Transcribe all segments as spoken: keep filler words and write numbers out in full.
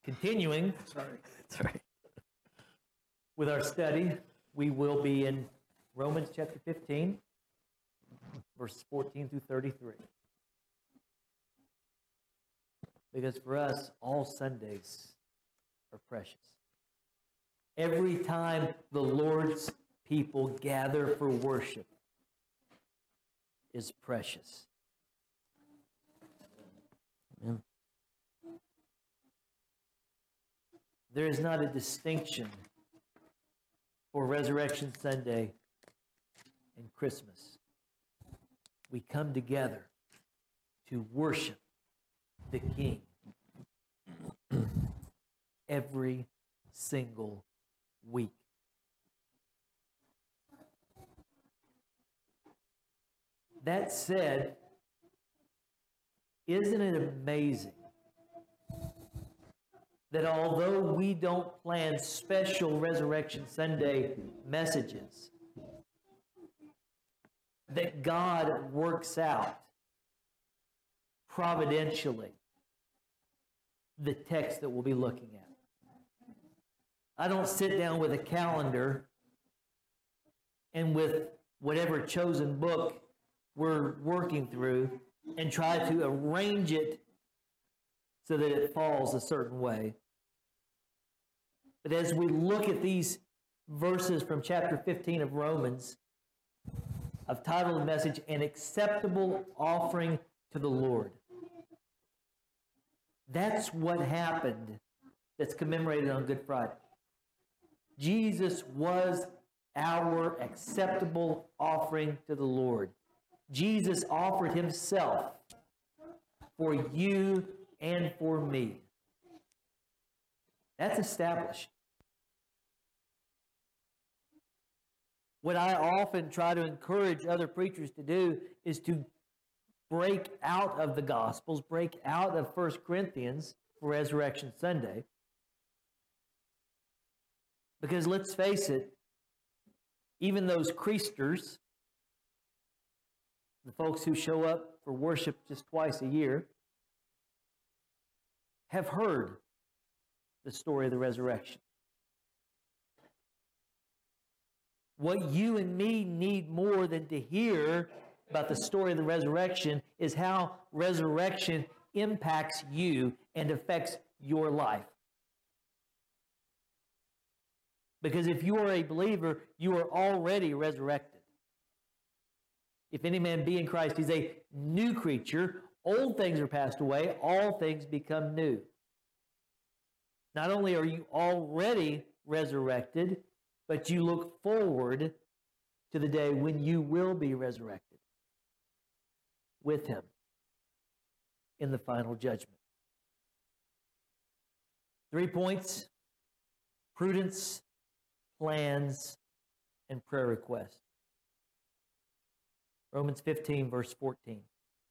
Continuing Sorry. sorry, with our study, we will be in Romans chapter fifteen, verses fourteen through thirty-three. Because for us, all Sundays are precious. Every time the Lord's people gather for worship is precious. Amen. There is not a distinction for Resurrection Sunday and Christmas. We come together to worship the King every single week. That said, isn't it amazing that although we don't plan special Resurrection Sunday messages, that God works out providentially the text that we'll be looking at. I don't sit down with a calendar and with whatever chosen book we're working through and try to arrange it so that it falls a certain way. But as we look at these verses from chapter fifteen of Romans, I've titled the message, An Acceptable Offering to the Lord. That's what happened that's commemorated on Good Friday. Jesus was our acceptable offering to the Lord. Jesus offered himself for you and for me. That's established. What I often try to encourage other preachers to do is to break out of the Gospels, break out of First Corinthians for Resurrection Sunday. Because let's face it, even those creasters, the folks who show up for worship just twice a year, have heard the story of the resurrection. What you and me need more than to hear about the story of the resurrection is how resurrection impacts you and affects your life. Because if you are a believer, you are already resurrected. If any man be in Christ, he's a new creature. Old things are passed away, all things become new. Not only are you already resurrected, but you look forward to the day when you will be resurrected with him in the final judgment. Three points: prudence, plans, and prayer requests. Romans fifteen, verse fourteen.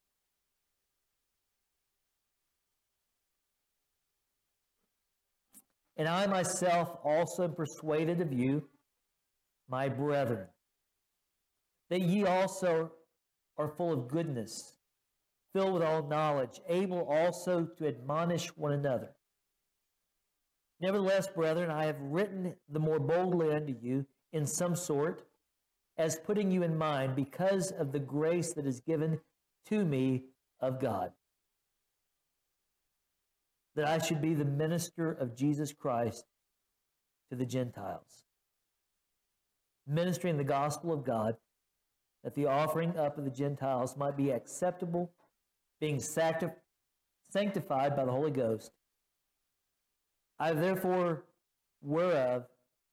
And I myself also am persuaded of you, my brethren, that ye also are full of goodness, filled with all knowledge, able also to admonish one another. Nevertheless, brethren, I have written the more boldly unto you in some sort, as putting you in mind, because of the grace that is given to me of God, that I should be the minister of Jesus Christ to the Gentiles, ministering the gospel of God, that the offering up of the Gentiles might be acceptable, being sancti- sanctified by the Holy Ghost. I have therefore, whereof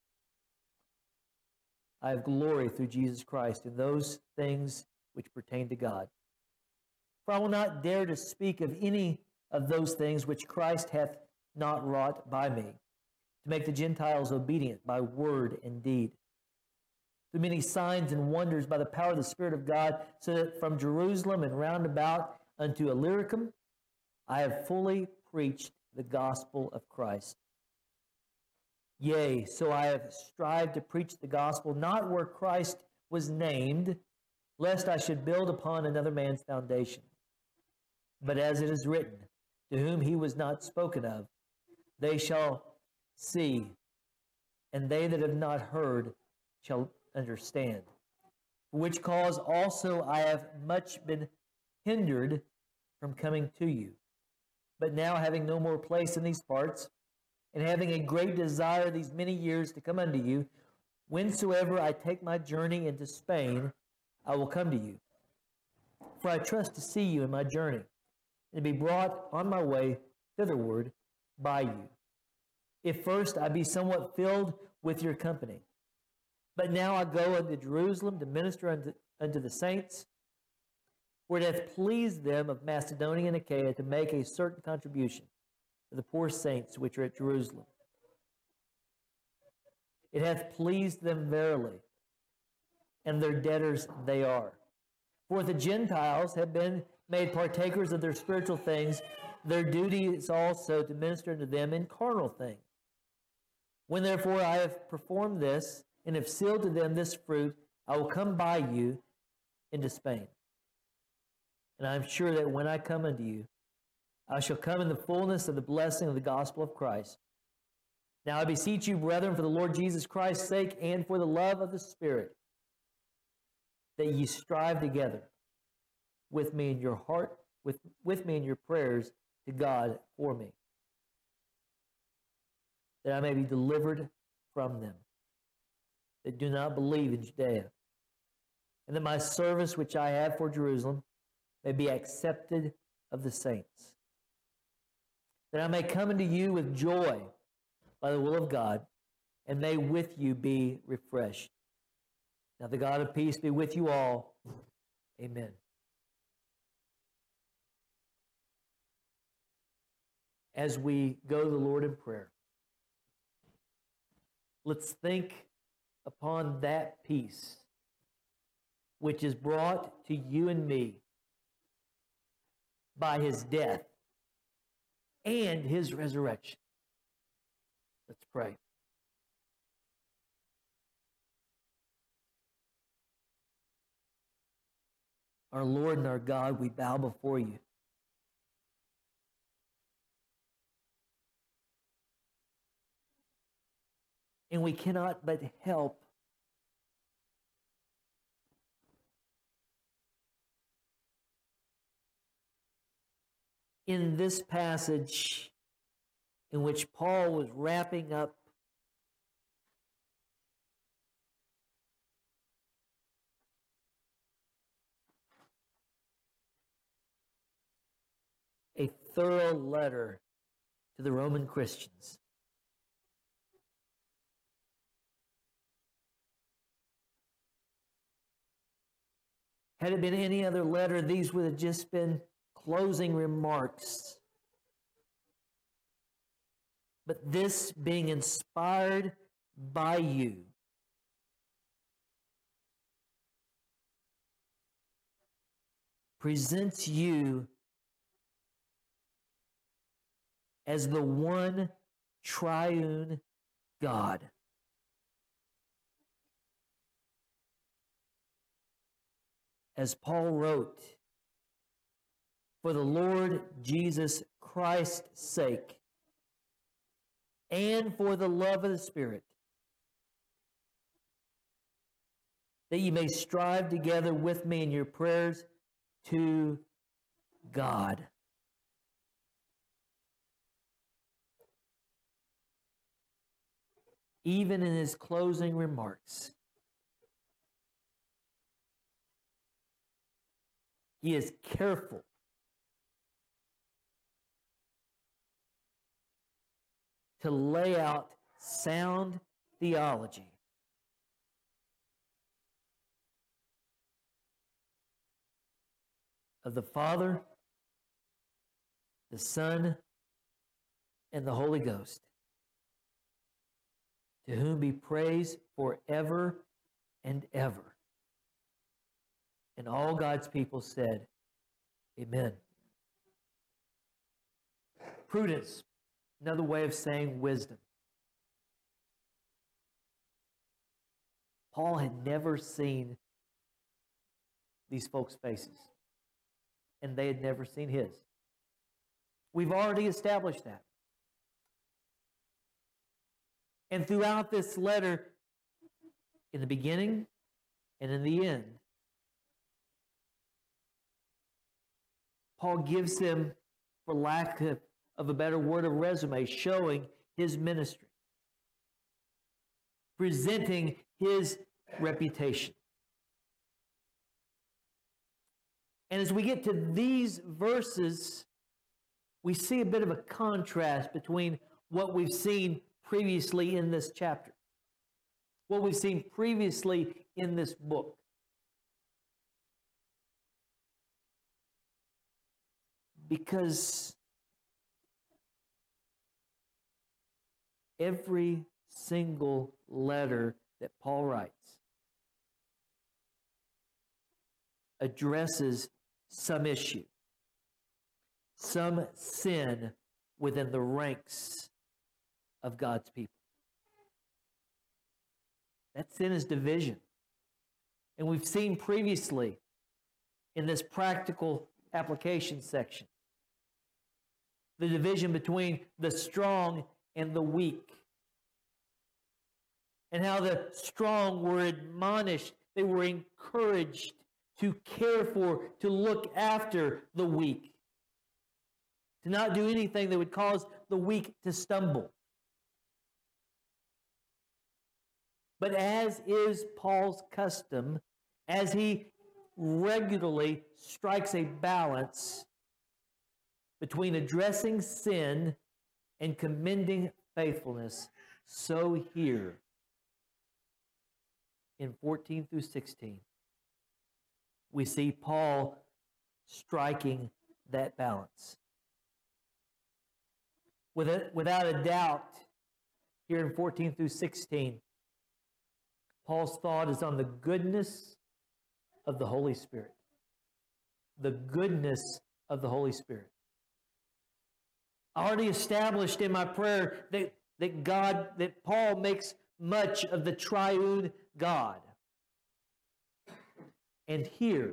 I have glory through Jesus Christ in those things which pertain to God. For I will not dare to speak of any of those things which Christ hath not wrought by me, to make the Gentiles obedient by word and deed, through many signs and wonders by the power of the Spirit of God, so that from Jerusalem and round about unto Illyricum I have fully preached the gospel of Christ. Yea, so I have strived to preach the gospel, not where Christ was named, lest I should build upon another man's foundation. But as it is written, to whom he was not spoken of, they shall see, and they that have not heard shall understand. For which cause also I have much been hindered from coming to you. But now, having no more place in these parts, and having a great desire these many years to come unto you, whensoever I take my journey into Spain, I will come to you. For I trust to see you in my journey, and to be brought on my way thitherward by you. If first I be somewhat filled with your company. But now I go unto Jerusalem to minister unto, unto the saints, for it hath pleased them of Macedonia and Achaia to make a certain contribution to the poor saints which are at Jerusalem. It hath pleased them verily, and their debtors they are. For the Gentiles have been made partakers of their spiritual things, their duty is also to minister unto them in carnal things. When therefore I have performed this, and have sealed to them this fruit, I will come by you into Spain. And I am sure that when I come unto you, I shall come in the fullness of the blessing of the gospel of Christ. Now I beseech you, brethren, for the Lord Jesus Christ's sake, and for the love of the Spirit, that ye strive together with me in your heart, with, with me in your prayers to God for me, that I may be delivered from them that do not believe in Judea, and that my service which I have for Jerusalem may be accepted of the saints, that I may come unto you with joy by the will of God, and may with you be refreshed. Now the God of peace be with you all. Amen. As we go to the Lord in prayer, let's think upon that peace which is brought to you and me by his death and his resurrection. Let's pray. Our Lord and our God, we bow before you. And we cannot but help in this passage in which Paul was wrapping up a thorough letter to the Roman Christians. Had it been any other letter, these would have just been closing remarks. But this, being inspired by you, presents you as the one triune God. As Paul wrote, for the Lord Jesus Christ's sake, and for the love of the Spirit, that ye may strive together with me in your prayers to God. Even in his closing remarks, he is careful to lay out sound theology of the Father, the Son, and the Holy Ghost, to whom be praise forever and ever. And all God's people said, amen. Prudence, another way of saying wisdom. Paul had never seen these folks' faces, and they had never seen his. We've already established that. And throughout this letter, in the beginning and in the end, Paul gives them, for lack of, of a better word, a resume showing his ministry, presenting his reputation. And as we get to these verses, we see a bit of a contrast between what we've seen previously in this chapter, what we've seen previously in this book. Because every single letter that Paul writes addresses some issue, some sin within the ranks of God's people. That sin is division. And we've seen previously in this practical application section the division between the strong and the weak, and how the strong were admonished, they were encouraged to care for, to look after the weak, to not do anything that would cause the weak to stumble. But as is Paul's custom, as he regularly strikes a balance between addressing sin and commending faithfulness, so here in fourteen through sixteen, we see Paul striking that balance. Without a doubt, here in fourteen through sixteen, Paul's thought is on the goodness of the Holy Spirit. The goodness of the Holy Spirit. I already established in my prayer that, that God, that Paul makes much of the triune God. And here,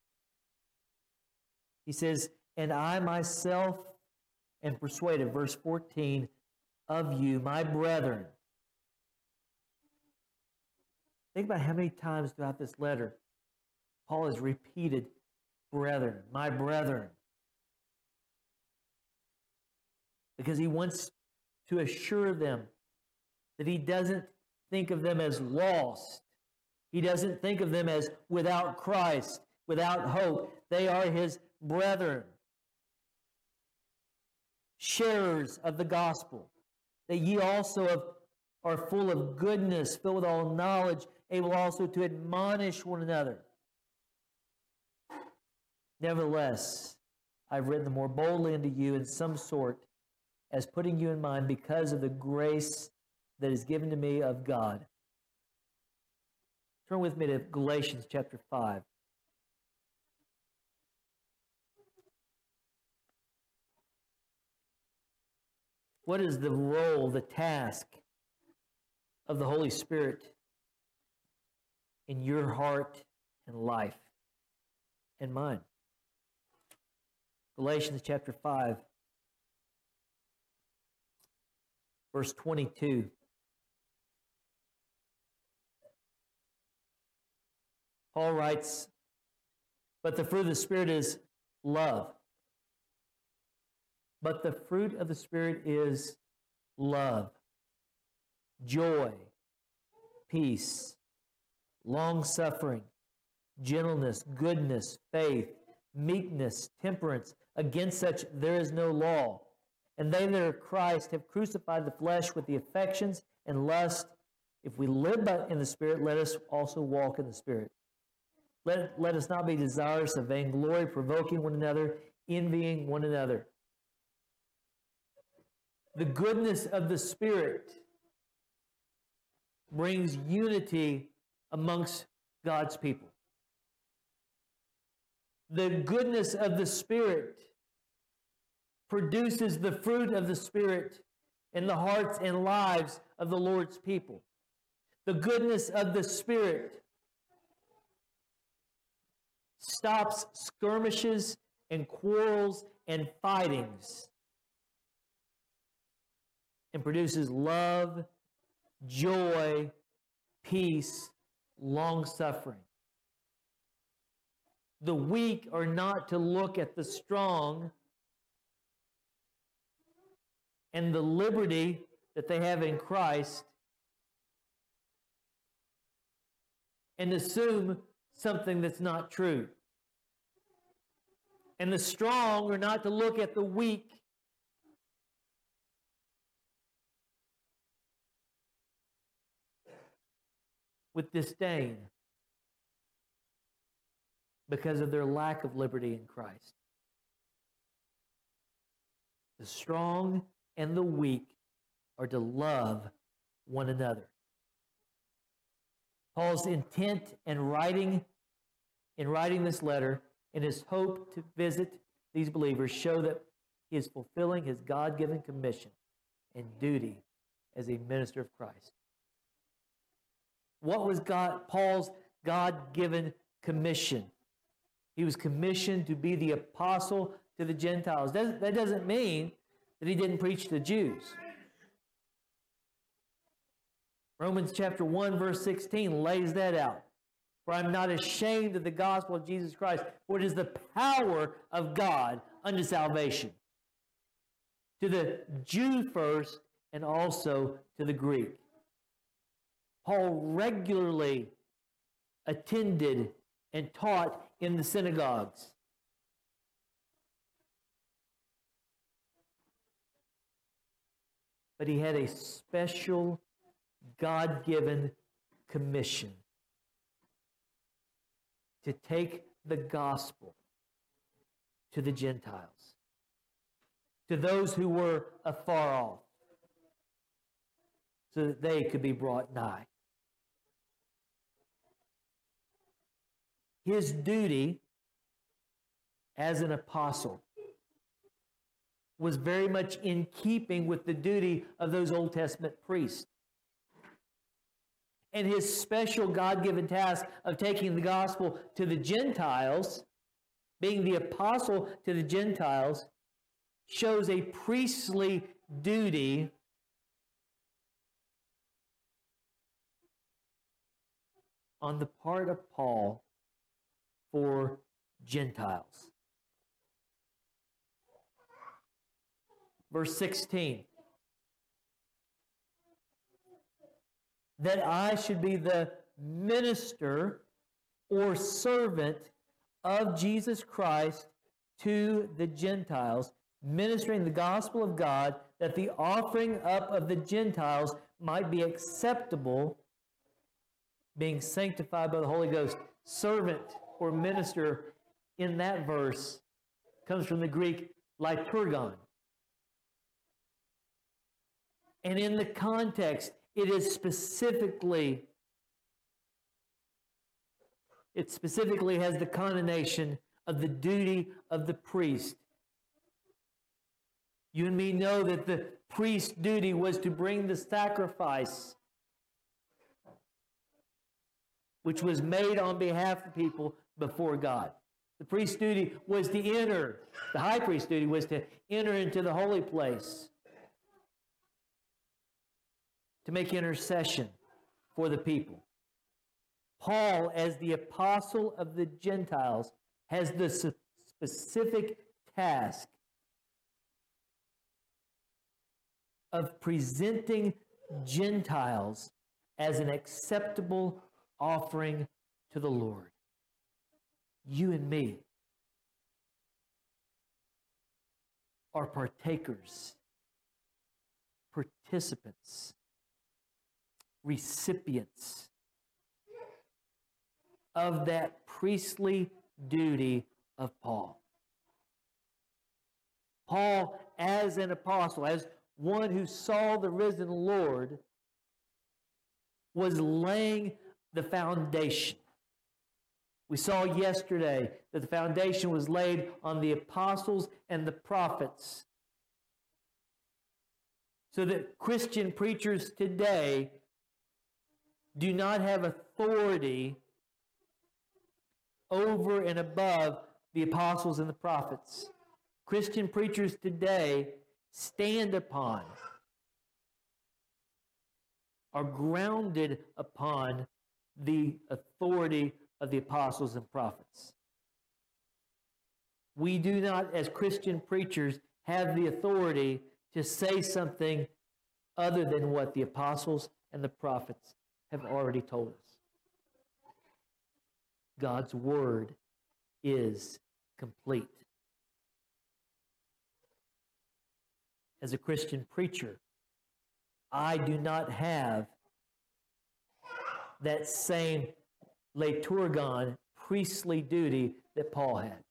he says, and I myself am persuaded, verse fourteen, of you, my brethren. Think about how many times throughout this letter Paul has repeated, brethren, my brethren. Because he wants to assure them that he doesn't think of them as lost. He doesn't think of them as without Christ, without hope. They are his brethren, sharers of the gospel, that ye also have, are full of goodness, filled with all knowledge, able also to admonish one another. Nevertheless, I've written the more boldly unto you in some sort, as putting you in mind because of the grace that is given to me of God. Turn with me to Galatians chapter five. What is the role, the task of the Holy Spirit in your heart and life and mine? Galatians chapter five, verse twenty-two. Paul writes, but the fruit of the Spirit is love. But the fruit of the Spirit is love, joy, peace, long-suffering, gentleness, goodness, faith, meekness, temperance. Against such there is no law. And they that are Christ have crucified the flesh with the affections and lust. If we live by, in the Spirit, let us also walk in the Spirit. Let, let us not be desirous of vainglory, provoking one another, envying one another. The goodness of the Spirit brings unity amongst God's people. The goodness of the Spirit produces the fruit of the Spirit in the hearts and lives of the Lord's people. The goodness of the Spirit stops skirmishes and quarrels and fightings and produces love joy, peace, long-suffering. The weak are not to look at the strong and the liberty that they have in Christ and assume something that's not true. And the strong are not to look at the weak with disdain because of their lack of liberty in Christ. The strong and the weak are to love one another. Paul's intent in writing, in writing this letter and his hope to visit these believers show that he is fulfilling his God-given commission and duty as a minister of Christ. What was God, Paul's God-given commission? He was commissioned to be the apostle to the Gentiles. That, that doesn't mean that he didn't preach to the Jews. Romans chapter one, verse sixteen lays that out. For I am not ashamed of the gospel of Jesus Christ, for it is the power of God unto salvation, to the Jew first and also to the Greek. Paul regularly attended and taught in the synagogues. But he had a special God-given commission to take the gospel to the Gentiles, to those who were afar off, so that they could be brought nigh. His duty as an apostle was very much in keeping with the duty of those Old Testament priests. And his special God-given task of taking the gospel to the Gentiles, being the apostle to the Gentiles, shows a priestly duty on the part of Paul for Gentiles. Verse sixteen. That I should be the minister or servant of Jesus Christ to the Gentiles, ministering the gospel of God, that the offering up of the Gentiles might be acceptable, being sanctified by the Holy Ghost. Servant or minister in that verse comes from the Greek liturgon. And in the context, it is specifically, it specifically has the connotation of the duty of the priest. You and me know that the priest's duty was to bring the sacrifice which was made on behalf of people before God. The priest's duty was to enter, the high priest's duty was to enter into the holy place, to make intercession for the people. Paul, as the apostle of the Gentiles, has the specific task of presenting Gentiles as an acceptable offering to the Lord. You and me are partakers, participants, recipients of that priestly duty of Paul. Paul, as an apostle, as one who saw the risen Lord, was laying the foundation. We saw yesterday that the foundation was laid on the apostles and the prophets, so that Christian preachers today do not have authority over and above the apostles and the prophets. Christian preachers today stand upon are grounded upon the authority of the apostles and prophets. We do not, as Christian preachers, have the authority to say something other than what the apostles and the prophets have already told us. God's word is complete. As a Christian preacher, I do not have that same liturgon, priestly duty that Paul had.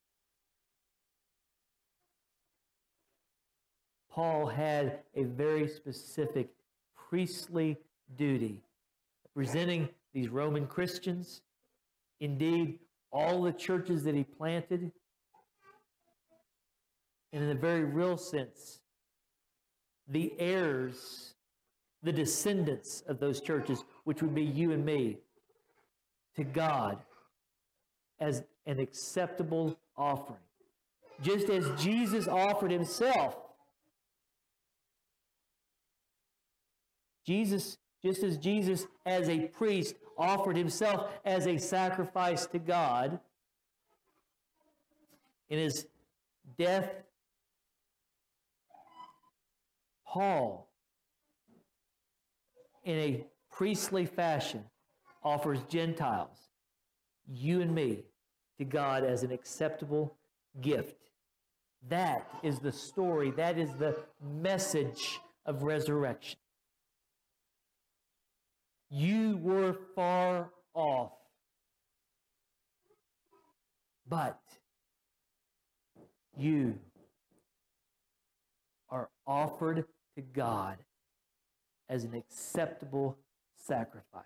Paul had a very specific priestly duty, representing these Roman Christians, indeed, all the churches that he planted, and in a very real sense, the heirs, the descendants of those churches, which would be you and me, to God as an acceptable offering. Just as Jesus offered himself. Jesus, just as Jesus as a priest offered himself as a sacrifice to God in his death, Paul, in a priestly fashion, offers Gentiles, you and me, to God as an acceptable gift. That is the story, that is the message of resurrection. You were far off, but you are offered to God as an acceptable sacrifice.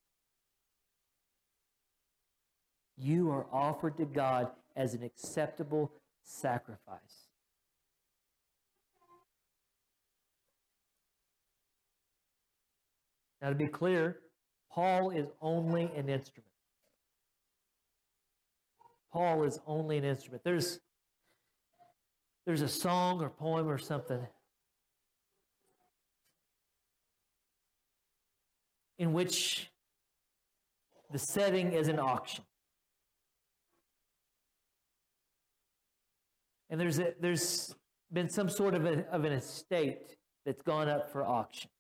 You are offered to God as an acceptable sacrifice. Now, to be clear, Paul is only an instrument. Paul is only an instrument. There's, there's a song or poem or something in which the setting is an auction. And there's, a, there's been some sort of, a, of an estate that's gone up for auction.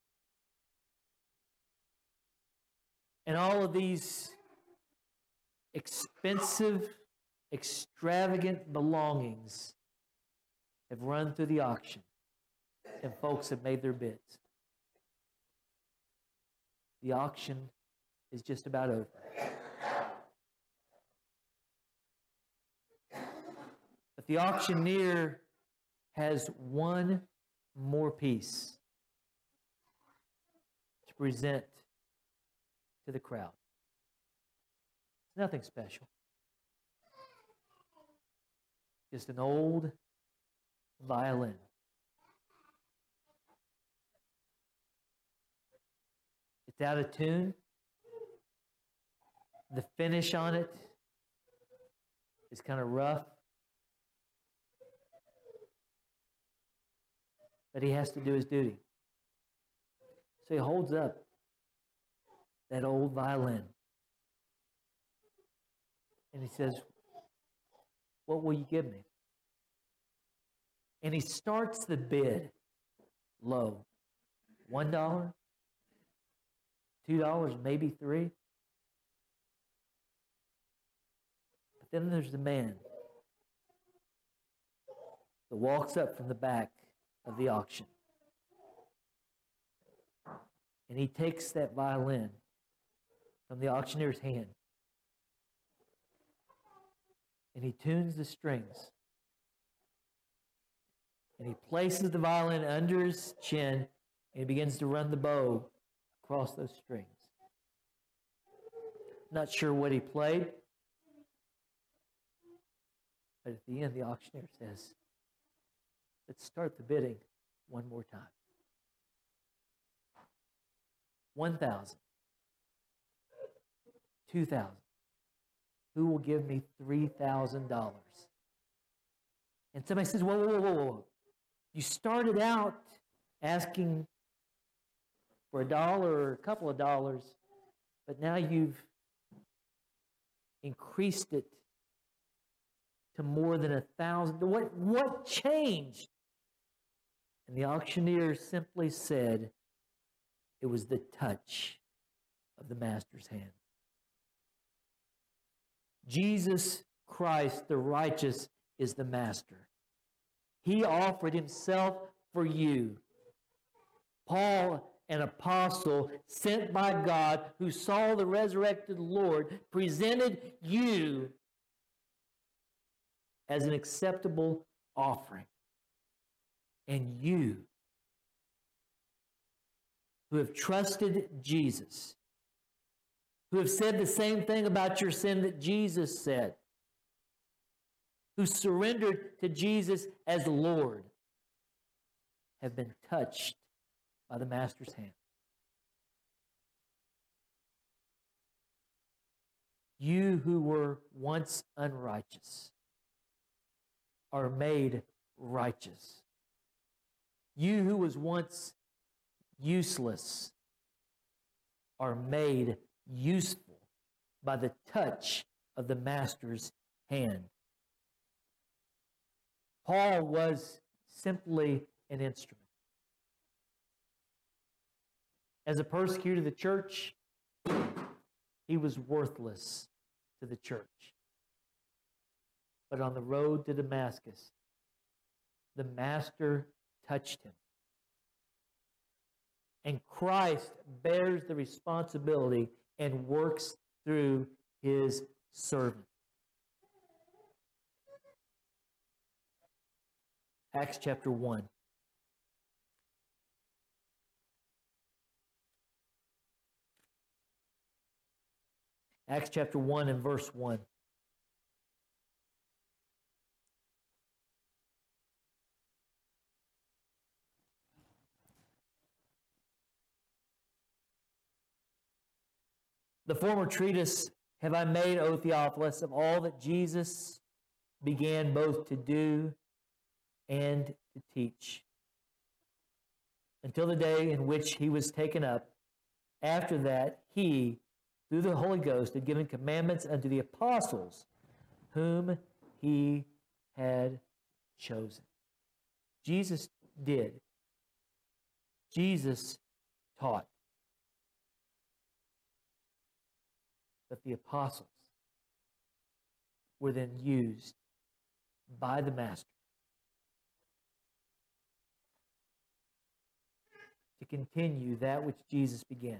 And all of these expensive, extravagant belongings have run through the auction, and folks have made their bids. The auction is just about over. But the auctioneer has one more piece to present to the crowd. It's nothing special. Just an old violin. It's out of tune. The finish on it is kind of rough. But he has to do his duty. So he holds up that old violin. And he says, what will you give me? And he starts the bid low. One dollar? Two dollars, maybe three. But then there's the man that walks up from the back of the auction. And he takes that violin from the auctioneer's hand. And he tunes the strings. And he places the violin under his chin, and he begins to run the bow across those strings. Not sure what he played, but at the end, the auctioneer says, let's start the bidding one more time. One thousand. Two thousand. Who will give me three thousand dollars? And somebody says, whoa, whoa, whoa, whoa, whoa. You started out asking for a dollar or a couple of dollars, but now you've increased it to more than a thousand. What, what changed? And the auctioneer simply said, it was the touch of the master's hand. Jesus Christ, the righteous, is the master. He offered himself for you. Paul, an apostle sent by God who saw the resurrected Lord, presented you as an acceptable offering. And you, who have trusted Jesus, who have said the same thing about your sin that Jesus said, who surrendered to Jesus as Lord, have been touched by the Master's hand. You who were once unrighteous are made righteous. You who was once useless are made useful by the touch of the Master's hand. Paul was simply an instrument. As a persecutor of the church, he was worthless to the church. But on the road to Damascus, the Master touched him. And Christ bears the responsibility and works through his servant. Acts chapter one. Acts chapter one and verse one. The former treatise have I made, O Theophilus, of all that Jesus began both to do and to teach, until the day in which he was taken up. After that, he, through the Holy Ghost, had given commandments unto the apostles whom he had chosen. Jesus did. Jesus taught. But the apostles were then used by the Master to continue that which Jesus began.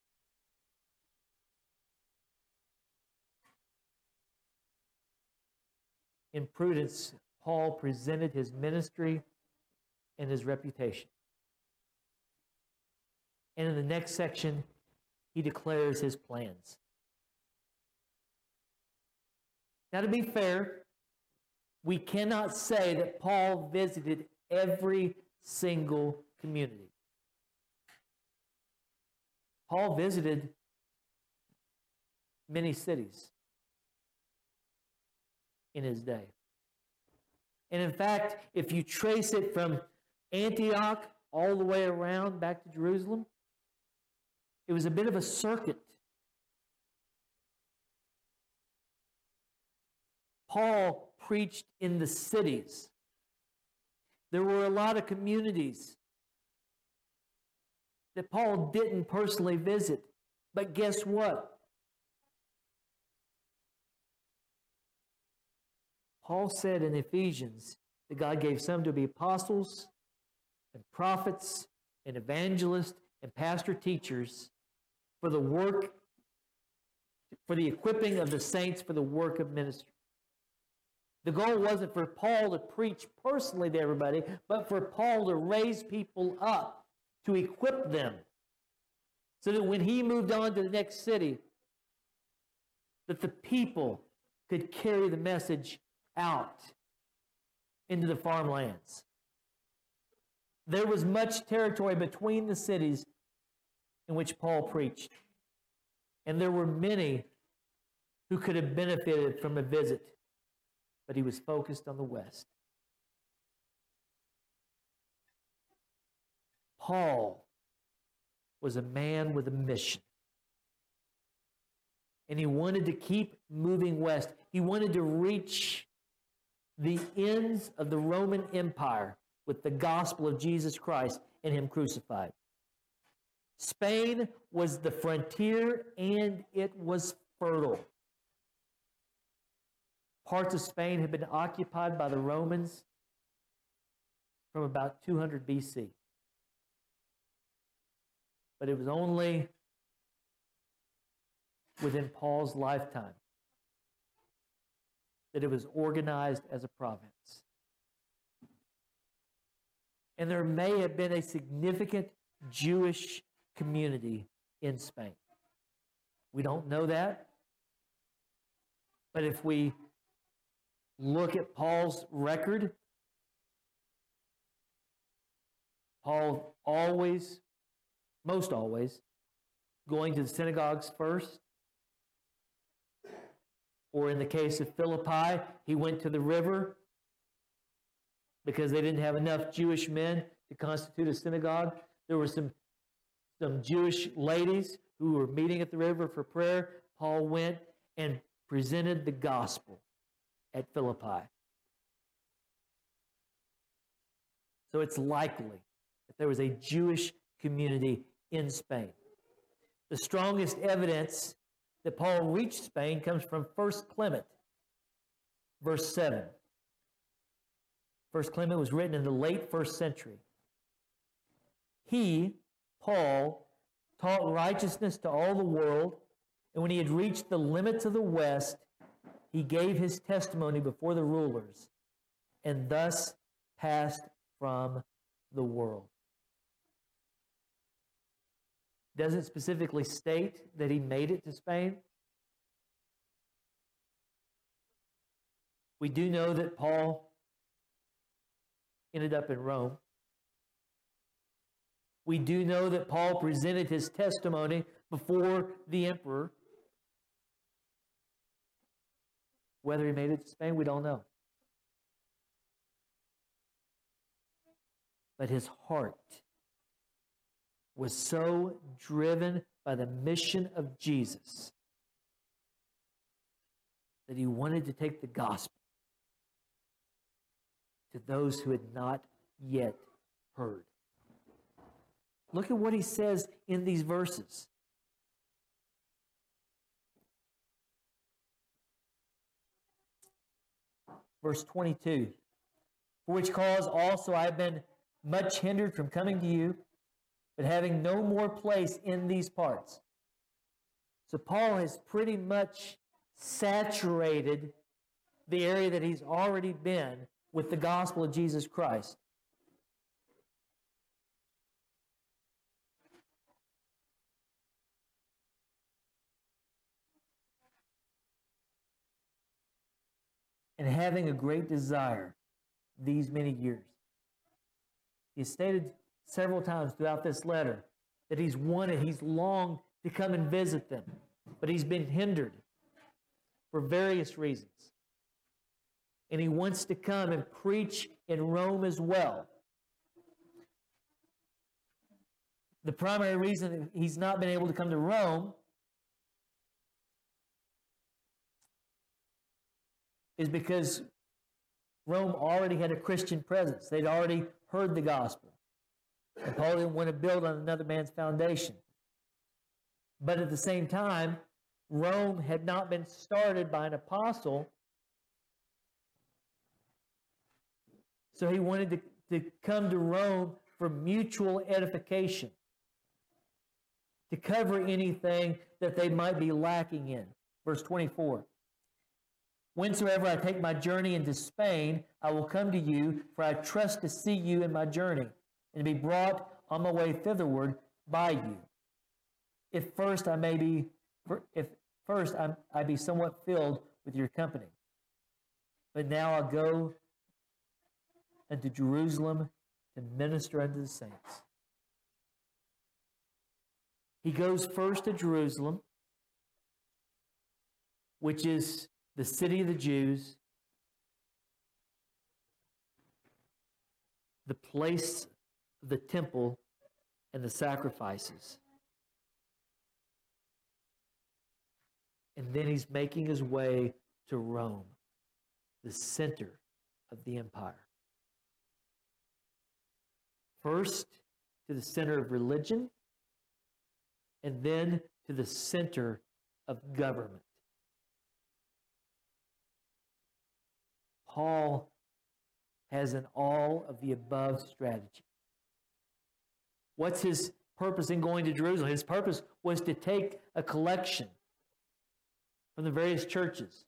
In prudence, Paul presented his ministry and his reputation. And in the next section, he declares his plans. Now, to be fair, we cannot say that Paul visited every single community. Paul visited many cities in his day. And in fact, if you trace it from Antioch all the way around back to Jerusalem, it was a bit of a circuit. Paul preached in the cities. There were a lot of communities that Paul didn't personally visit. But guess what? Paul said in Ephesians that God gave some to be apostles and prophets and evangelists and pastor teachers for the work, for the equipping of the saints for the work of ministry. The goal wasn't for Paul to preach personally to everybody, but for Paul to raise people up, to equip them, so that when he moved on to the next city, that the people could carry the message out into the farmlands. There was much territory between the cities in which Paul preached, and there were many who could have benefited from a visit, but he was focused on the West. Paul was a man with a mission. And he wanted to keep moving west. He wanted to reach the ends of the Roman Empire with the gospel of Jesus Christ and him crucified. Spain was the frontier, and it was fertile. Parts of Spain had been occupied by the Romans from about two hundred B C. But it was only within Paul's lifetime that it was organized as a province. And there may have been a significant Jewish community in Spain. We don't know that. But if we look at Paul's record, Paul always, most always, going to the synagogues first. Or in the case of Philippi, he went to the river because they didn't have enough Jewish men to constitute a synagogue. There were some, some Jewish ladies who were meeting at the river for prayer. Paul went and presented the gospel at Philippi. So it's likely that there was a Jewish community in Spain. The strongest evidence that Paul reached Spain comes from First Clement, verse seven. First Clement was written in the late first century. He, Paul, taught righteousness to all the world, and when he had reached the limits of the west, he gave his testimony before the rulers, and thus passed from the world. Doesn't specifically state that he made it to Spain. We do know that Paul ended up in Rome. We do know that Paul presented his testimony before the emperor. Whether he made it to Spain, we don't know. But his heart was so driven by the mission of Jesus that he wanted to take the gospel to those who had not yet heard. Look at what he says in these verses. Verse twenty-two, for which cause also I have been much hindered from coming to you, but having no more place in these parts. So Paul has pretty much saturated the area that he's already been with the gospel of Jesus Christ. And having a great desire these many years. He stated several times throughout this letter that he's wanted, he's longed to come and visit them, but he's been hindered for various reasons. And he wants to come and preach in Rome as well. The primary reason he's not been able to come to Rome is because Rome already had a Christian presence. They'd already heard the gospel. And Paul didn't want to build on another man's foundation. But at the same time, Rome had not been started by an apostle. So he wanted to, to come to Rome for mutual edification, to cover anything that they might be lacking in. Verse twenty-four. Whensoever I take my journey into Spain, I will come to you, for I trust to see you in my journey, and to be brought on my way thitherward by you. If first I may be, if first I, I be somewhat filled with your company. But now I'll go unto Jerusalem to minister unto the saints. He goes first to Jerusalem, which is the city of the Jews, the place of the temple and the sacrifices. And then he's making his way to Rome, the center of the empire. First to the center of religion, and then to the center of government. Paul has an all of the above strategy. What's his purpose in going to Jerusalem? His purpose was to take a collection from the various churches.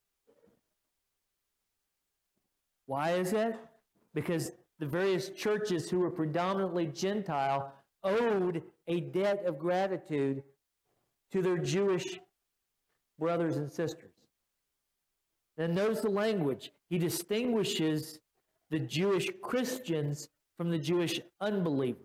Why is that? Because the various churches who were predominantly Gentile owed a debt of gratitude to their Jewish brothers and sisters. Then notice the language. He distinguishes the Jewish Christians from the Jewish unbelievers.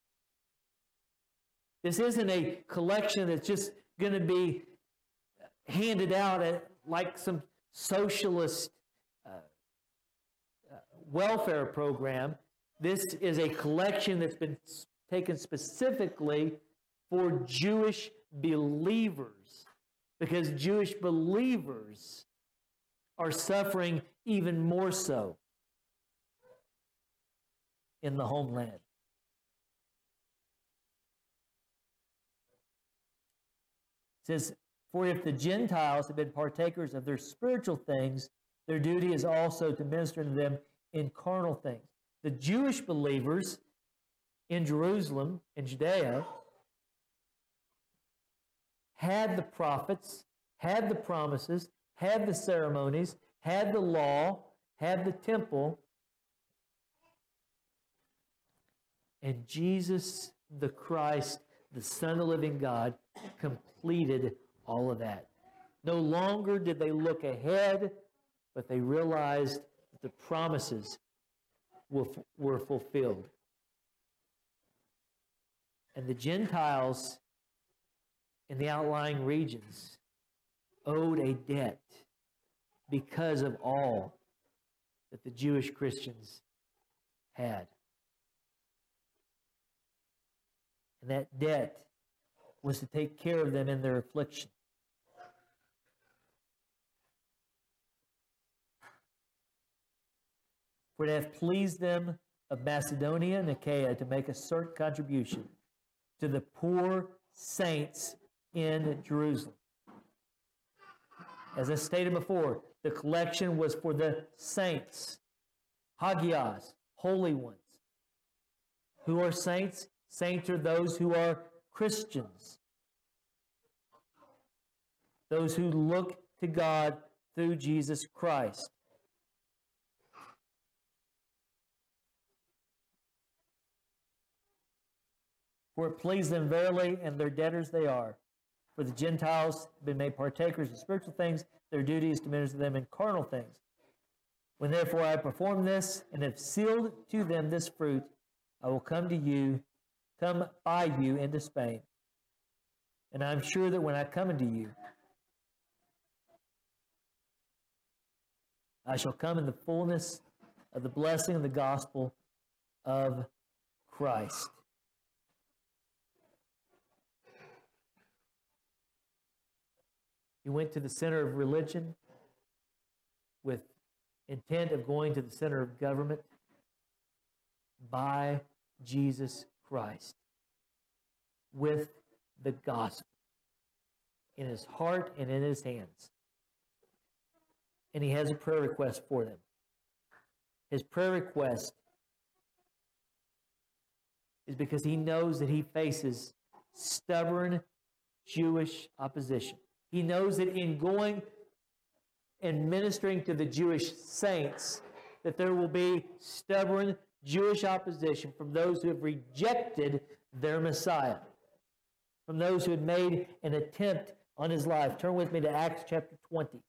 This isn't a collection that's just going to be handed out at, like some socialist uh, uh, welfare program. This is a collection that's been taken specifically for Jewish believers, because Jewish believers are suffering even more so in the homeland. It says, for if the Gentiles have been partakers of their spiritual things, their duty is also to minister to them in carnal things. The Jewish believers in Jerusalem, in Judea, had the prophets, had the promises, had the ceremonies, had the law, had the temple, and Jesus the Christ, the Son of the living God, completed all of that. No longer did they look ahead, but they realized that the promises were fulfilled. And the Gentiles in the outlying regions owed a debt because of all that the Jewish Christians had. And that debt was to take care of them in their affliction. For it hath pleased them of Macedonia and Achaia to make a certain contribution to the poor saints in Jerusalem. As I stated before, the collection was for the saints, hagios, holy ones. Who are saints? Saints are those who are Christians, those who look to God through Jesus Christ. For it pleased them verily, and their debtors they are. For the Gentiles have been made partakers of spiritual things, their duty is to minister to them in carnal things. When therefore I have performed this, and have sealed to them this fruit, I will come to you, come by you into Spain. And I am sure that when I come into you, I shall come in the fullness of the blessing of the gospel of Christ. He went to the center of religion with intent of going to the center of government by Jesus Christ, with the gospel in his heart and in his hands. And he has a prayer request for them. His prayer request is because he knows that he faces stubborn Jewish opposition. He knows that in going and ministering to the Jewish saints, that there will be stubborn Jewish opposition from those who have rejected their Messiah, from those who had made an attempt on his life. Turn with me to Acts chapter twenty.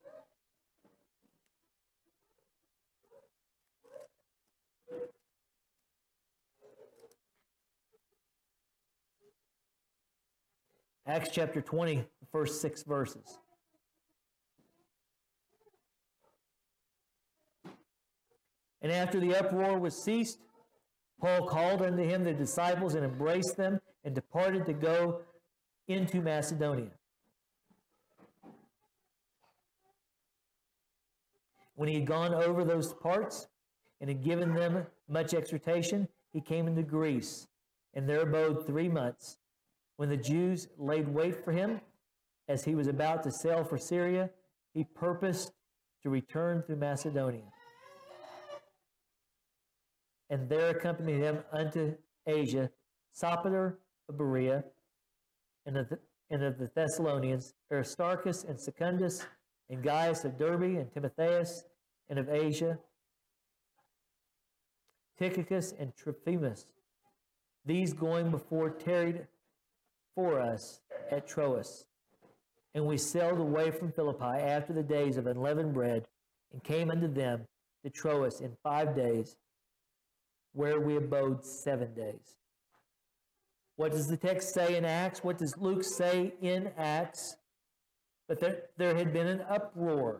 Acts chapter twenty, the first six verses. And after the uproar was ceased, Paul called unto him the disciples and embraced them and departed to go into Macedonia. When he had gone over those parts and had given them much exhortation, he came into Greece, and there abode three months. When the Jews laid wait for him, as he was about to sail for Syria, he purposed to return through Macedonia. And there accompanied him unto Asia Sopater of Berea, and of the, and of the Thessalonians, Aristarchus and Secundus, and Gaius of Derbe, and Timotheus, and of Asia, Tychicus and Trophimus. These going before tarried for us at Troas. And we sailed away from Philippi after the days of unleavened bread, and came unto them to Troas in five days, where we abode seven days. What does the text say in Acts? What does Luke say in Acts? But there, there had been an uproar.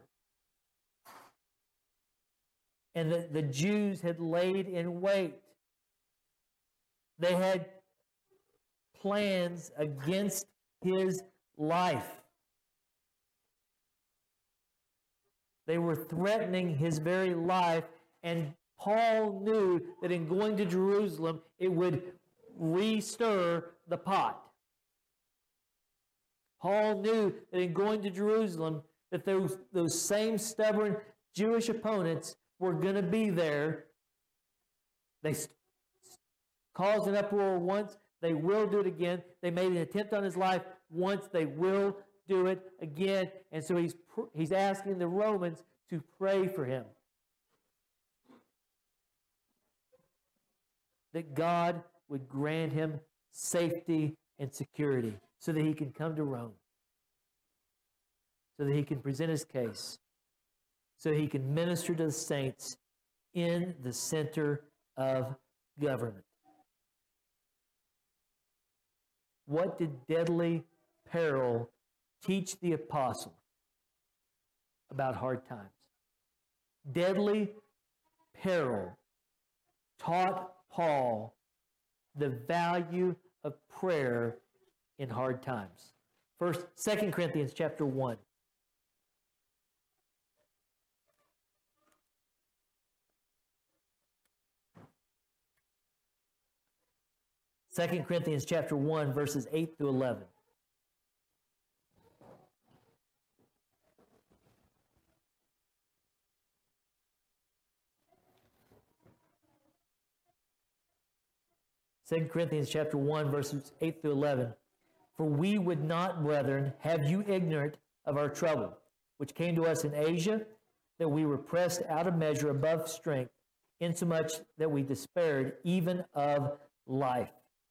And the, the Jews had laid in wait. They had plans against his life. They were threatening his very life, and Paul knew that in going to Jerusalem, it would re-stir the pot. Paul knew that in going to Jerusalem, that those, those same stubborn Jewish opponents were going to be there. They caused an uproar once. They will do it again. They made an attempt on his life once. They will do it again. And so he's, he's asking the Romans to pray for him. That God would grant him safety and security so that he can come to Rome, so that he can present his case, so he can minister to the saints in the center of government. What did deadly peril teach the apostle about hard times? Deadly peril taught Paul the value of prayer in hard times. First, Second Corinthians chapter one. Second Corinthians chapter one, verses eight through eleven. Second Corinthians chapter one, verses eight through eleven. For we would not, brethren, have you ignorant of our trouble, which came to us in Asia, that we were pressed out of measure above strength, insomuch that we despaired even of life.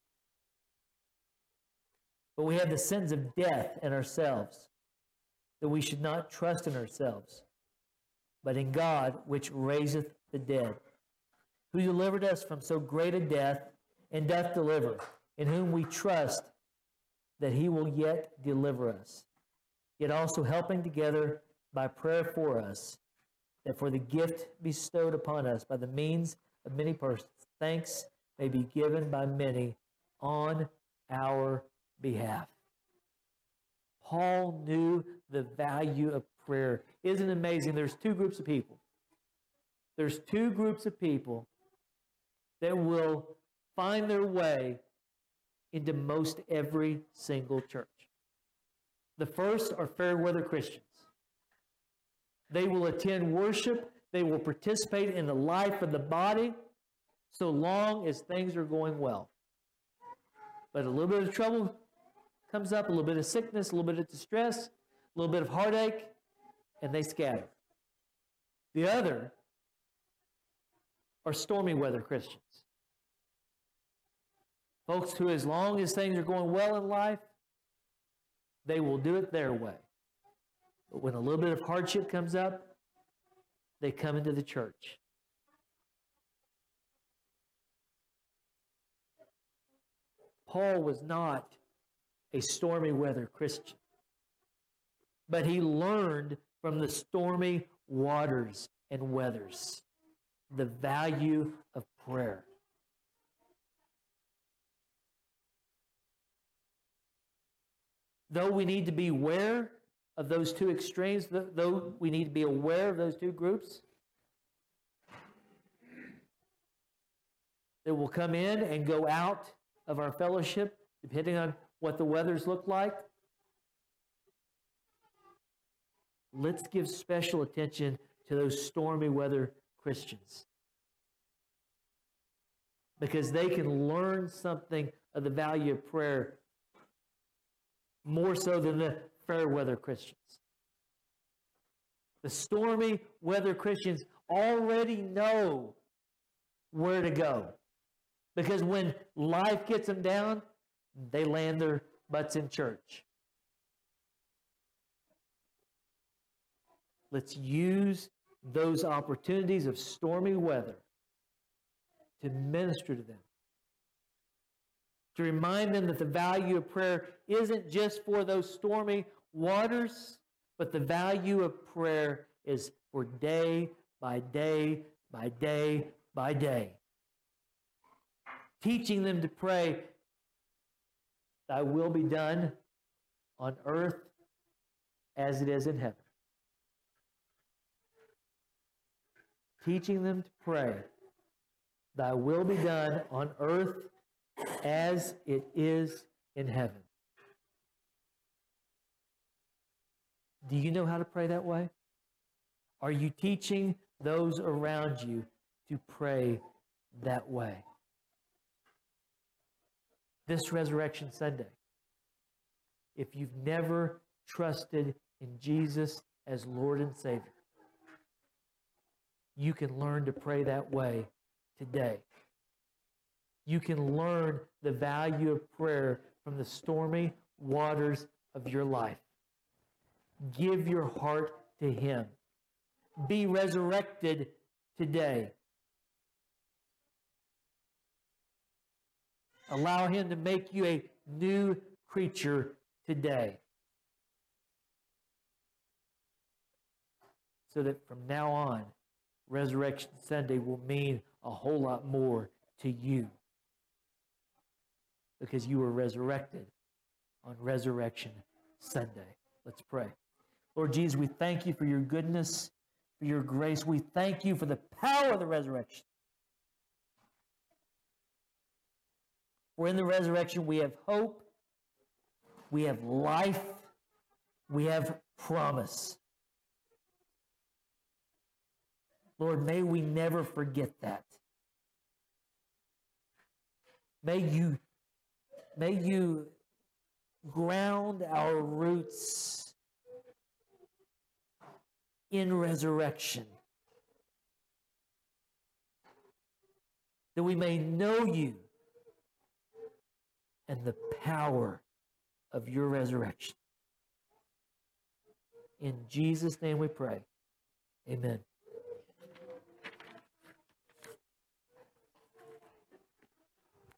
But we have the sentence of death in ourselves, that we should not trust in ourselves, but in God which raiseth the dead, who delivered us from so great a death, and doth deliver, in whom we trust that he will yet deliver us, yet also helping together by prayer for us, that for the gift bestowed upon us by the means of many persons, thanks may be given by many on our behalf. Paul knew the value of prayer. Isn't it amazing? There's two groups of people. There's two groups of people that will find their way into most every single church. The first are fair weather Christians. They will attend worship. They will participate in the life of the body so long as things are going well. But a little bit of trouble comes up, a little bit of sickness, a little bit of distress, a little bit of heartache, and they scatter. The other are stormy weather Christians. Folks who, as long as things are going well in life, they will do it their way. But when a little bit of hardship comes up, they come into the church. Paul was not a stormy weather Christian, but he learned from the stormy waters and weathers the value of prayer. Though we need to beware of those two extremes, though we need to be aware of those two groups that will come in and go out of our fellowship, depending on what the weathers look like. Let's give special attention to those stormy weather Christians, because they can learn something of the value of prayer more so than the fair weather Christians. The stormy weather Christians already know where to go, because when life gets them down, they land their butts in church. Let's use those opportunities of stormy weather to minister to them, to remind them that the value of prayer isn't just for those stormy waters, but the value of prayer is for day by day by day by day. Teaching them to pray, "Thy will be done on earth as it is in heaven." Teaching them to pray, "Thy will be done on earth as it is in heaven." Do you know how to pray that way? Are you teaching those around you to pray that way? This Resurrection Sunday, if you've never trusted in Jesus as Lord and Savior, you can learn to pray that way today. You can learn the value of prayer from the stormy waters of your life. Give your heart to Him. Be resurrected today. Allow Him to make you a new creature today, so that from now on, Resurrection Sunday will mean a whole lot more to you, because you were resurrected on Resurrection Sunday. Let's pray. Lord Jesus, we thank you for your goodness, for your grace. We thank you for the power of the resurrection. For in the resurrection we have hope, we have life, we have promise. Lord, may we never forget that. May you, may you ground our roots in resurrection, that we may know you and the power of your resurrection. In Jesus' name we pray. Amen.